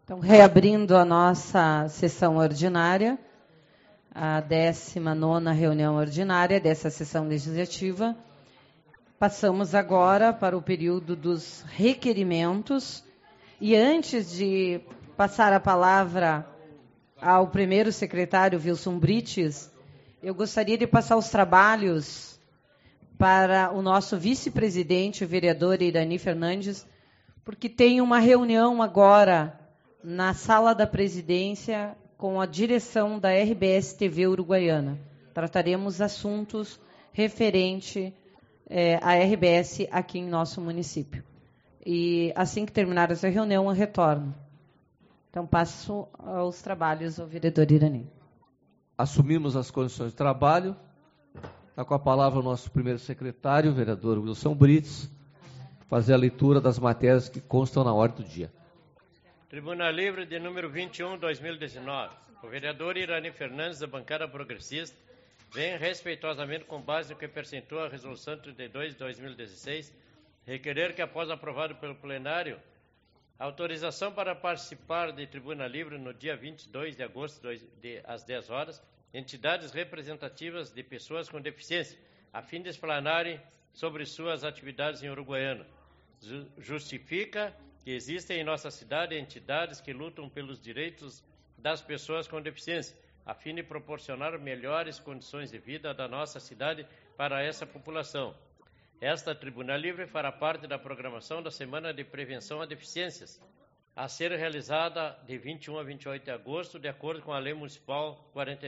Então, reabrindo a nossa sessão ordinária, a 19ª reunião ordinária dessa sessão legislativa, passamos agora para o período dos requerimentos. E antes de passar a palavra ao primeiro secretário, Wilson Brites, eu gostaria de passar os trabalhos para o nosso vice-presidente, o vereador Irani Fernandes, porque tem uma reunião agora na sala da presidência com a direção da RBS TV Uruguaiana. Trataremos assuntos referentes à RBS aqui em nosso município. E assim que terminar essa reunião, eu retorno. Então, passo aos trabalhos ao vereador Irani. Assumimos as condições de trabalho. Está com a palavra o nosso primeiro secretário, o vereador Wilson Brites, fazer a leitura das matérias que constam na ordem do dia. Tribuna Livre de número 21/2019. O vereador Irani Fernandes, da bancada progressista, vem respeitosamente, com base no que percentua a resolução 32 de 2016, requerer que, após aprovado pelo plenário, autorização para participar de Tribuna Livre no dia 22 de agosto, às 10 horas, entidades representativas de pessoas com deficiência, a fim de explanarem sobre suas atividades em Uruguaiana. Justifica que existem em nossa cidade entidades que lutam pelos direitos das pessoas com deficiência, a fim de proporcionar melhores condições de vida da nossa cidade para essa população. Esta Tribuna Livre fará parte da programação da Semana de Prevenção a Deficiências, a ser realizada de 21 a 28 de agosto, de acordo com a Lei Municipal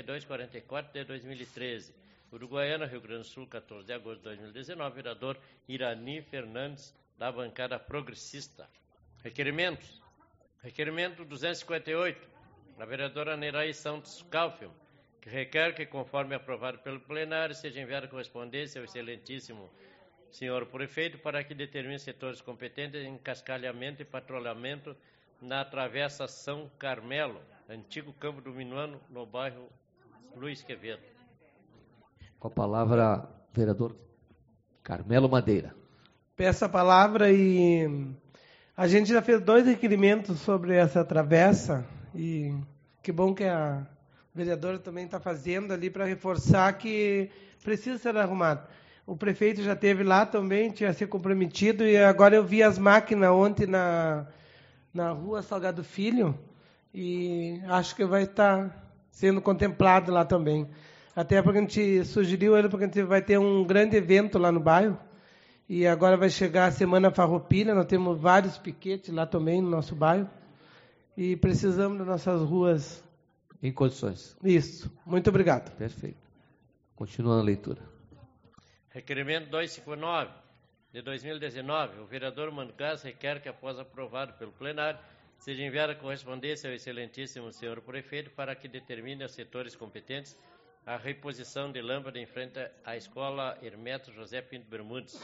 4244 de 2013. Uruguaiana, Rio Grande do Sul, 14 de agosto de 2019, vereador Irani Fernandes, da bancada progressista. Requerimentos. Requerimento 258, da vereadora Nerai Santos Kaufmann, que requer que, conforme aprovado pelo plenário, seja enviada correspondência ao excelentíssimo senhor prefeito para que determine setores competentes em cascalhamento e patrulhamento na Travessa São Carmelo, antigo Campo do Minuano, no bairro Luiz Quevedo. Com a palavra, vereador Carmelo Madeira. Peço a palavra e a gente já fez 2 requerimentos sobre essa travessa e que bom que a vereadora também está fazendo ali para reforçar que precisa ser arrumado. O prefeito já esteve lá também, tinha se comprometido e agora eu vi as máquinas ontem na rua Salgado Filho e acho que vai estar sendo contemplado lá também. Até porque a gente sugeriu ele, porque a gente vai ter um grande evento lá no bairro. E agora vai chegar a Semana Farroupilha, nós temos vários piquetes lá também no nosso bairro. E precisamos das nossas ruas. Em condições. Isso. Muito obrigado. Perfeito. Continuando a leitura. Requerimento 259, de 2019. O vereador Mangás requer que, após aprovado pelo plenário, seja enviada correspondência ao excelentíssimo senhor prefeito para que determine aos setores competentes a reposição de lâmpada em frente à escola Hermeto José Pinto Bermudes.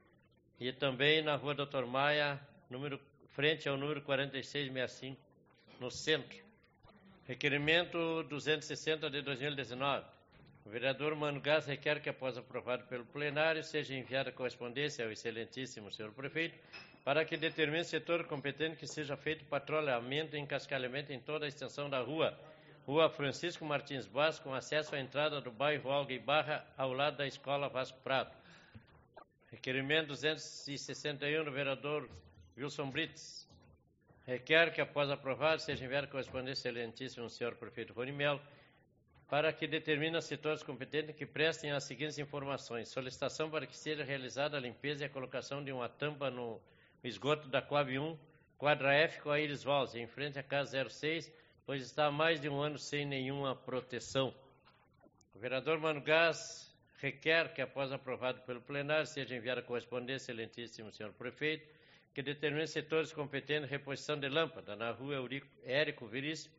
E também na rua Dr. Maia, frente ao número 4665, no centro. Requerimento 260 de 2019. O vereador Mano Gás requer que, após aprovado pelo plenário, seja enviada correspondência ao excelentíssimo senhor prefeito para que determine o setor competente que seja feito patrulhamento e encascalhamento em toda a extensão da rua Francisco Martins Vaz, com acesso à entrada do bairro Alga e Barra, ao lado da escola Vasco Prado. Requerimento 261 do vereador Wilson Brites. Requer que, após aprovado, seja enviada correspondência ao excelentíssimo senhor prefeito Rony Melo para que determine os setores competentes que prestem as seguintes informações. Solicitação para que seja realizada a limpeza e a colocação de uma tampa no esgoto da Coab 1, quadra F, com a Iris Valls, em frente à casa 06, pois está há mais de um ano sem nenhuma proteção. O vereador Mano Gás requer que, após aprovado pelo plenário, seja enviada correspondência ao excelentíssimo senhor prefeito, que determine setores competentes em reposição de lâmpada na rua Érico Veríssimo,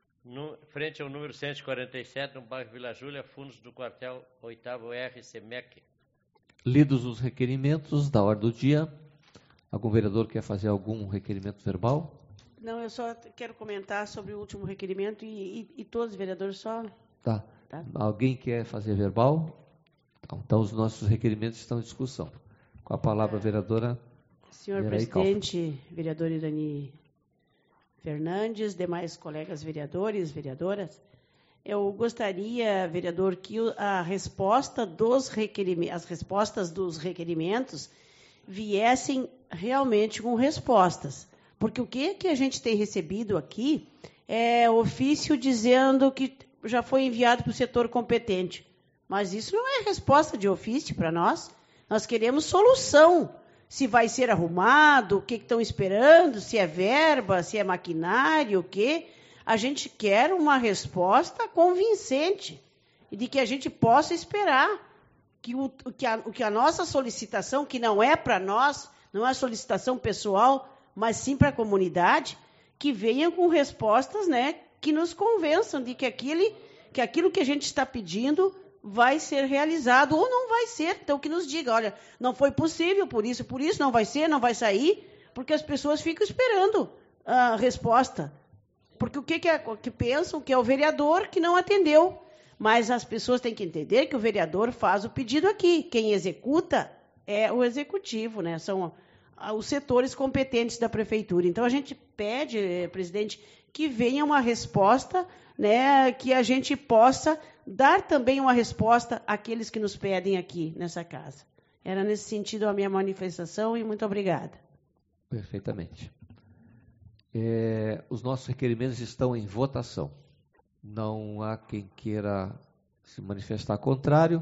frente ao número 147, no bairro Vila Júlia, fundos do quartel 8º R, SEMEC. Lidos os requerimentos da ordem do dia, algum vereador quer fazer algum requerimento verbal? Não, eu só quero comentar sobre o último requerimento e todos os vereadores só... Tá. Alguém quer fazer verbal? Então, os nossos requerimentos estão em discussão. Com a palavra, vereadora... Senhor presidente, vereador Irani Fernandes, demais colegas vereadores, vereadoras. Eu gostaria, vereador, que a resposta as respostas dos requerimentos viessem realmente com respostas. Porque o que a gente tem recebido aqui é ofício dizendo que já foi enviado para o setor competente. Mas isso não é resposta de ofício para nós. Nós queremos solução. Se vai ser arrumado, o que estão esperando, se é verba, se é maquinário, o quê. A gente quer uma resposta convincente e de que a gente possa esperar que a nossa solicitação, que não é para nós, não é solicitação pessoal, mas sim para a comunidade, que venha com respostas, né, que nos convençam de que aquilo que a gente está pedindo vai ser realizado ou não vai ser. Então, que nos diga, olha, não foi possível, por isso, não vai ser, não vai sair, porque as pessoas ficam esperando a resposta. Porque o que pensam que é o vereador que não atendeu. Mas as pessoas têm que entender que o vereador faz o pedido aqui. Quem executa é o executivo, né? São os setores competentes da prefeitura. Então, a gente pede, presidente, que venha uma resposta, né, que a gente possa dar também uma resposta àqueles que nos pedem aqui nessa casa. Era nesse sentido a minha manifestação e muito obrigada. Perfeitamente. Os nossos requerimentos estão em votação. Não há quem queira se manifestar contrário.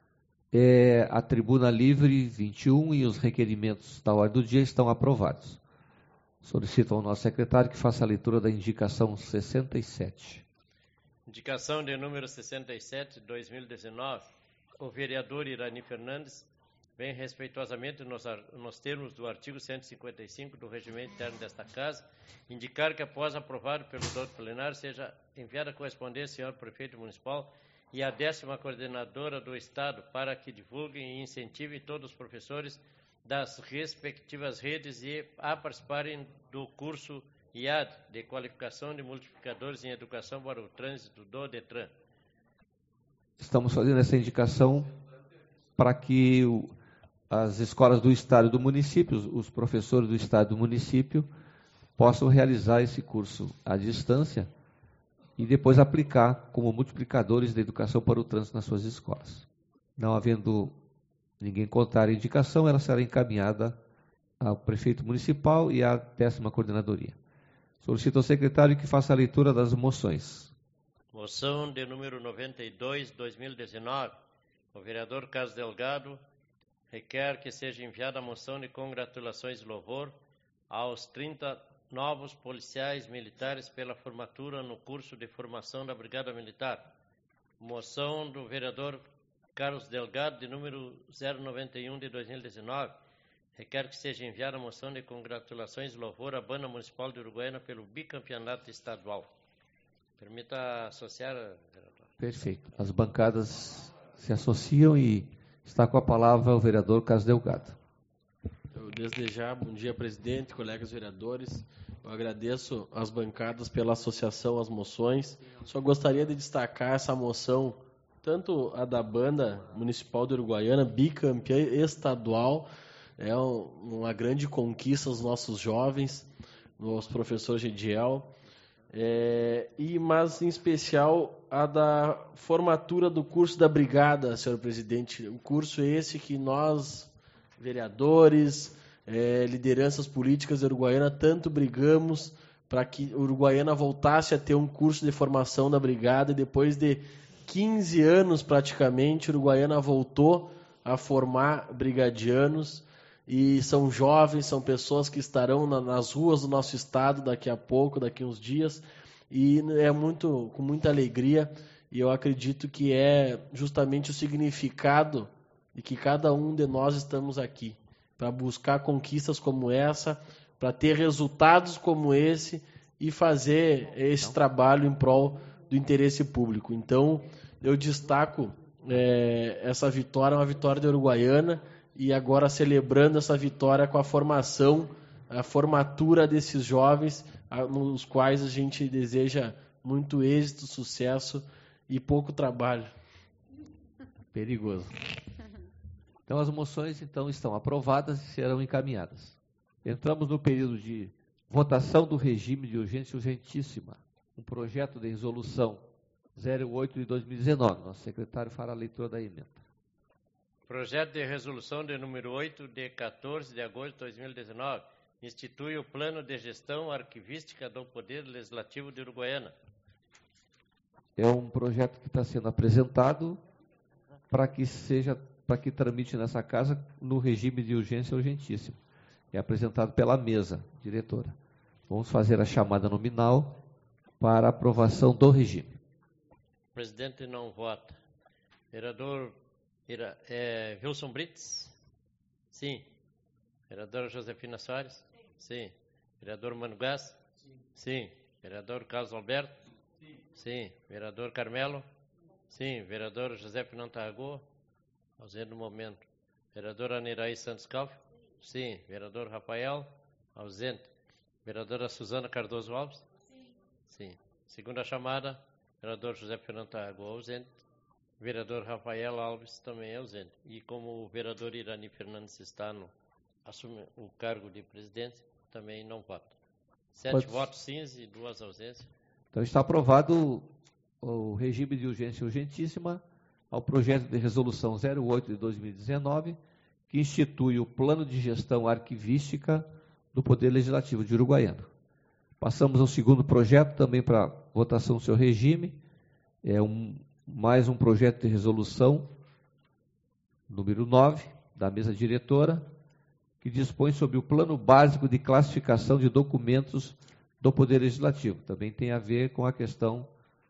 A tribuna livre 21 e os requerimentos da ordem do dia estão aprovados. Solicito ao nosso secretário que faça a leitura da indicação 67. Indicação de número 67, 2019. O vereador Irani Fernandes vem respeitosamente nos termos do artigo 155 do Regimento Interno desta Casa, indicar que após aprovado pelo doutor plenário seja enviada a correspondência ao senhor prefeito municipal e à 10ª coordenadora do Estado para que divulguem e incentivem todos os professores das respectivas redes a participarem do curso IAD, de qualificação de multiplicadores em educação para o trânsito do DETRAN. Estamos fazendo essa indicação para que as escolas do Estado e do município, os professores do Estado e do município, possam realizar esse curso à distância e depois aplicar como multiplicadores da educação para o trânsito nas suas escolas. Não havendo ninguém contrário à indicação, ela será encaminhada ao prefeito municipal e à 10ª coordenadoria. Solicito ao secretário que faça a leitura das moções. Moção de número 92, 2019. O vereador Carlos Delgado requer que seja enviada a moção de congratulações e louvor aos 30 novos policiais militares pela formatura no curso de formação da Brigada Militar. Moção do vereador Carlos Delgado, de número 091 de 2019, requer que seja enviada a moção de congratulações e louvor à Banda Municipal de Uruguaiana pelo bicampeonato estadual. Permita associar, vereador. Perfeito. As bancadas se associam e está com a palavra o vereador Carlos Delgado. Eu desde já, bom dia, presidente, colegas vereadores. Eu agradeço às bancadas pela associação às moções. Só gostaria de destacar essa moção, tanto a da Banda Municipal de Uruguaiana, bicampeã estadual, é uma grande conquista aos nossos jovens, aos professores Gediel, mas em especial a da formatura do curso da Brigada, senhor presidente. Um curso esse que nós, vereadores, lideranças políticas de Uruguaiana, tanto brigamos para que Uruguaiana voltasse a ter um curso de formação da Brigada, e depois de 15 anos praticamente, Uruguaiana voltou a formar brigadianos, e são jovens, são pessoas que estarão nas ruas do nosso estado daqui a pouco, daqui a uns dias, e com muita alegria, e eu acredito que é justamente o significado de que cada um de nós estamos aqui, para buscar conquistas como essa, para ter resultados como esse, e fazer esse trabalho em prol do interesse público. Então, eu destaco essa vitória, uma vitória da Uruguaiana, e agora celebrando essa vitória com a formação, a formatura desses jovens, nos quais a gente deseja muito êxito, sucesso e pouco trabalho. Perigoso. Então, as moções estão aprovadas e serão encaminhadas. Entramos no período de votação do regime de urgência urgentíssima. Um projeto de resolução 08 de 2019. Nosso secretário fará a leitura da emenda. Projeto de resolução de número 8, de 14 de agosto de 2019, institui o Plano de Gestão Arquivística do Poder Legislativo de Uruguaiana. É um projeto que está sendo apresentado para que tramite nessa casa no regime de urgência urgentíssima. É apresentado pela mesa diretora. Vamos fazer a chamada nominal para aprovação do regime. O presidente não vota. Vereador Wilson Brits? Sim. Vereadora Josefina Soares? Sim. Vereador Mano Gás? Sim. Vereador Carlos Alberto? Sim. Vereador Carmelo? Sim. Vereador José Fernando Tarragó? Ausente no momento. Vereadora Neraí Santos Calvo? Sim. Vereador Rafael? Ausente. Vereadora Suzana Cardoso Alves? Sim. Segunda chamada, vereador José Fernando Tarragó ausente. Vereador Rafael Alves também é ausente. E como o vereador Irani Fernandes assume o cargo de presidente, também não vota. 7 votos sim e 2 ausências. Então está aprovado o regime de urgência urgentíssima ao projeto de resolução 08 de 2019, que institui o Plano de Gestão Arquivística do Poder Legislativo de Uruguaiana. Passamos ao segundo projeto, também para votação do seu regime. É mais um projeto de resolução, número 9, da mesa diretora, que dispõe sobre o plano básico de classificação de documentos do Poder Legislativo. Também tem a ver com a questão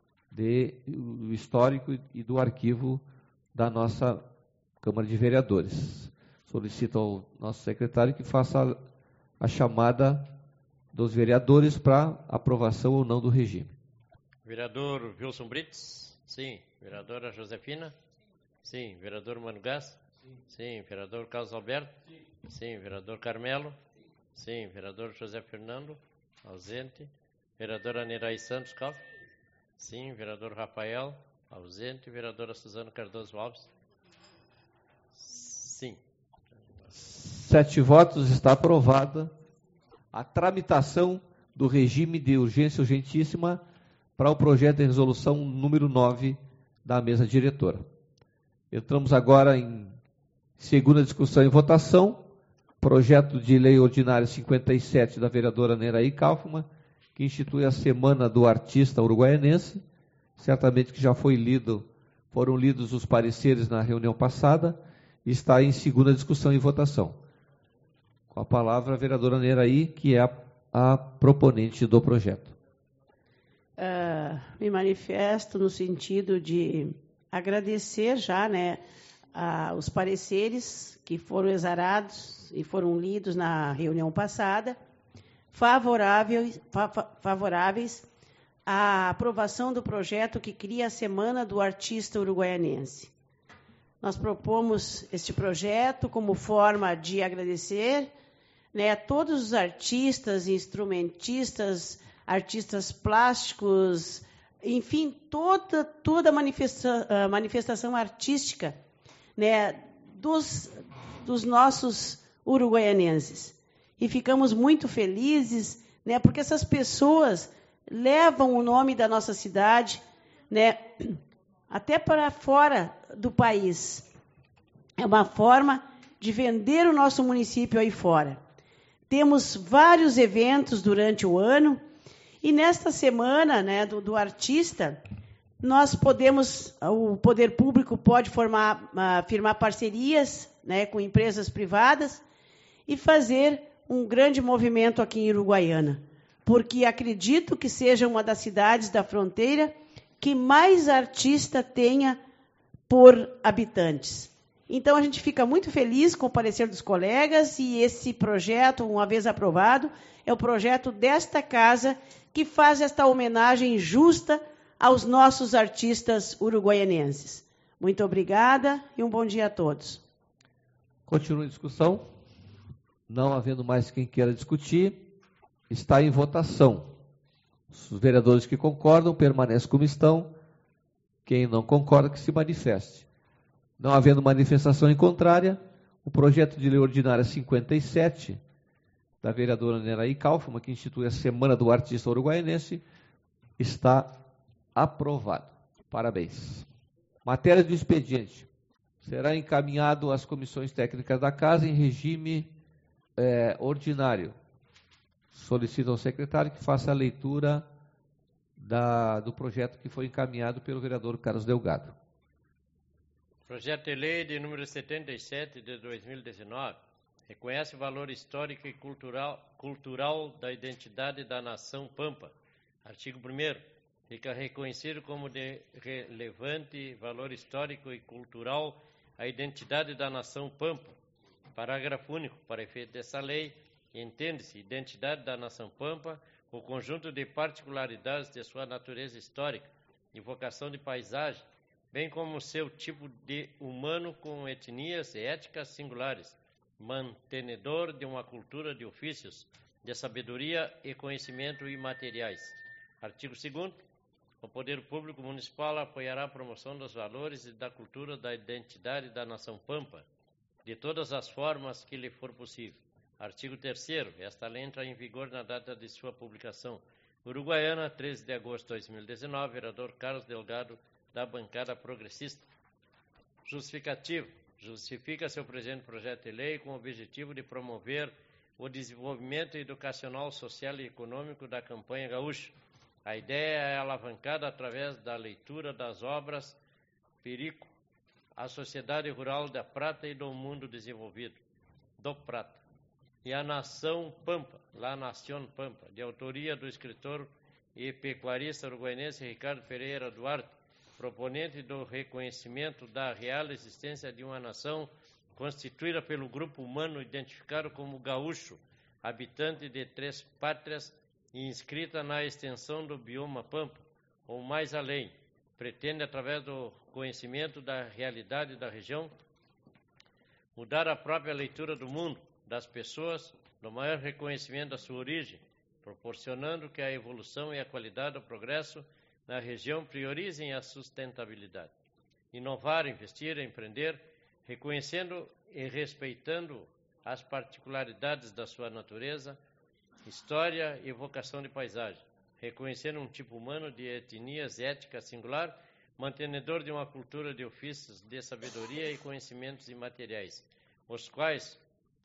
do histórico e do arquivo da nossa Câmara de Vereadores. Solicito ao nosso secretário que faça a chamada dos vereadores para aprovação ou não do regime. Vereador Wilson Brits? Sim. Vereadora Josefina? Sim. Vereador Mano Gás? Sim. Vereador Carlos Alberto? Sim. Vereador Carmelo? Sim. Vereador José Fernando? Ausente. Vereadora Neraí Santos Calvo? Sim. Vereador Rafael? Ausente. Vereadora Suzana Cardoso Alves? Sim. 7 votos, está aprovada a tramitação do regime de urgência urgentíssima para o projeto de resolução número 9 da mesa diretora. Entramos agora em segunda discussão e votação, projeto de lei ordinária 57 da vereadora Neraí Kaufmann, que institui a Semana do Artista Uruguaianense. Certamente que já foram lidos os pareceres na reunião passada, e está em segunda discussão e votação. Com a palavra a vereadora Neraí, que é a proponente do projeto. Me manifesto no sentido de agradecer já, os pareceres que foram exarados e foram lidos na reunião passada, favoráveis à aprovação do projeto que cria a Semana do Artista Uruguaianense. Nós propomos este projeto como forma de agradecer a todos os artistas, instrumentistas, artistas plásticos, enfim, toda a manifestação artística dos nossos uruguaianenses. E ficamos muito felizes, porque essas pessoas levam o nome da nossa cidade até para fora do país. É uma forma de vender o nosso município aí fora. Temos vários eventos durante o ano, e nesta semana do artista, o poder público pode firmar parcerias com empresas privadas e fazer um grande movimento aqui em Uruguaiana, porque acredito que seja uma das cidades da fronteira que mais artista tenha por habitantes. Então, a gente fica muito feliz com o parecer dos colegas, e esse projeto, uma vez aprovado, é o projeto desta casa que faz esta homenagem justa aos nossos artistas uruguaianenses. Muito obrigada e um bom dia a todos. Continua a discussão. Não havendo mais quem queira discutir, está em votação. Os vereadores que concordam permanecem como estão. Quem não concorda, que se manifeste. Não havendo manifestação em contrária, o projeto de lei ordinária 57, da vereadora Neraí Kaufmann, que institui a Semana do Artista Uruguaianense, está aprovado. Parabéns. Matéria do expediente. Será encaminhado às comissões técnicas da Casa em regime ordinário. Solicito ao secretário que faça a leitura do projeto que foi encaminhado pelo vereador Carlos Delgado. Projeto de lei de número 77 de 2019 reconhece o valor histórico e cultural da identidade da nação Pampa. Artigo 1º. Fica reconhecido como de relevante valor histórico e cultural a identidade da nação Pampa. Parágrafo único. Para efeito dessa lei, entende-se identidade da nação Pampa o conjunto de particularidades de sua natureza histórica e vocação de paisagem, bem como seu tipo de humano com etnias e éticas singulares, mantenedor de uma cultura de ofícios, de sabedoria e conhecimento imateriais. Artigo 2º. O Poder Público Municipal apoiará a promoção dos valores e da cultura da identidade da nação Pampa, de todas as formas que lhe for possível. Artigo 3º. Esta lei entra em vigor na data de sua publicação. Uruguaiana, 13 de agosto de 2019, vereador Carlos Delgado, da bancada progressista. Justificativo. Justifica-se o presente projeto de lei com o objetivo de promover o desenvolvimento educacional, social e econômico da campanha gaúcha. A ideia é alavancada através da leitura das obras Perico, a Sociedade Rural da Prata e do Mundo Desenvolvido, do Prata, e a Nação Pampa, La Nación Pampa, de autoria do escritor e pecuarista uruguaiense Ricardo Pereira Duarte, proponente do reconhecimento da real existência de uma nação constituída pelo grupo humano identificado como gaúcho, habitante de 3 pátrias e inscrita na extensão do bioma Pampa, ou mais além, pretende, através do conhecimento da realidade da região, mudar a própria leitura do mundo, das pessoas, do maior reconhecimento da sua origem, proporcionando que a evolução e a qualidade do progresso na região priorizem a sustentabilidade. Inovar, investir, empreender, reconhecendo e respeitando as particularidades da sua natureza, história e vocação de paisagem, reconhecendo um tipo humano de etnias éticas singular, mantenedor de uma cultura de ofícios de sabedoria e conhecimentos imateriais, os quais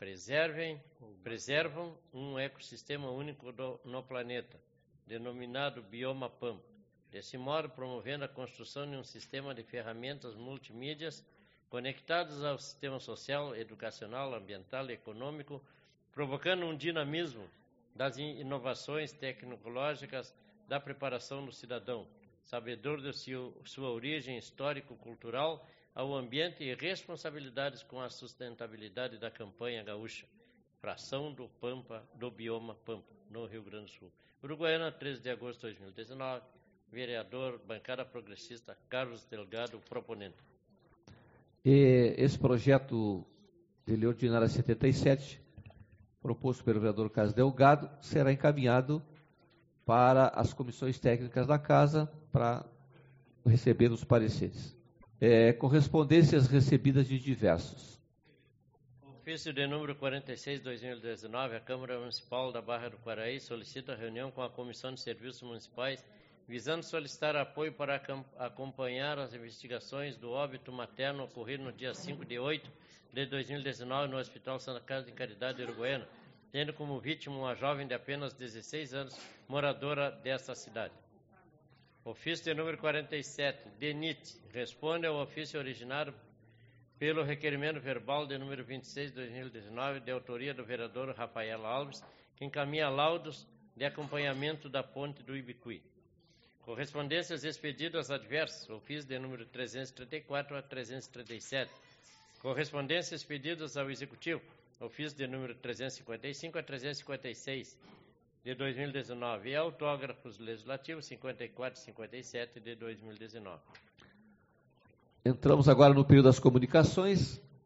preservam um ecossistema único no planeta, denominado bioma Pampa. Desse modo, promovendo a construção de um sistema de ferramentas multimídias conectadas ao sistema social, educacional, ambiental e econômico, provocando um dinamismo das inovações tecnológicas da preparação do cidadão, sabedor de sua origem histórico-cultural, ao ambiente e responsabilidades com a sustentabilidade da campanha gaúcha, fração do Pampa, do bioma Pampa, no Rio Grande do Sul. Uruguaiana, 13 de agosto de 2019, vereador, bancada progressista, Carlos Delgado, proponente. E esse projeto de lei ordinária 77, proposto pelo vereador Carlos Delgado, será encaminhado para as comissões técnicas da Casa para receber os pareceres. Correspondências recebidas de diversos. Ofício de número 46, 2019, a Câmara Municipal da Barra do Quaraí solicita reunião com a Comissão de Serviços Municipais, visando solicitar apoio para acompanhar as investigações do óbito materno ocorrido no dia 5 de 8 de 2019 no Hospital Santa Casa de Caridade Uruguaiana, tendo como vítima uma jovem de apenas 16 anos, moradora desta cidade. Ofício de número 47, DENIT, responde ao ofício originado pelo requerimento verbal de número 26 de 2019, de autoria do vereador Rafael Alves, que encaminha laudos de acompanhamento da ponte do Ibicuí. Correspondências expedidas adversas, ofício de número 334 a 337. Correspondências expedidas ao Executivo, ofício de número 355 a 356 de 2019 e autógrafos legislativos 54 e 57 de 2019. Entramos agora no período das comunicações.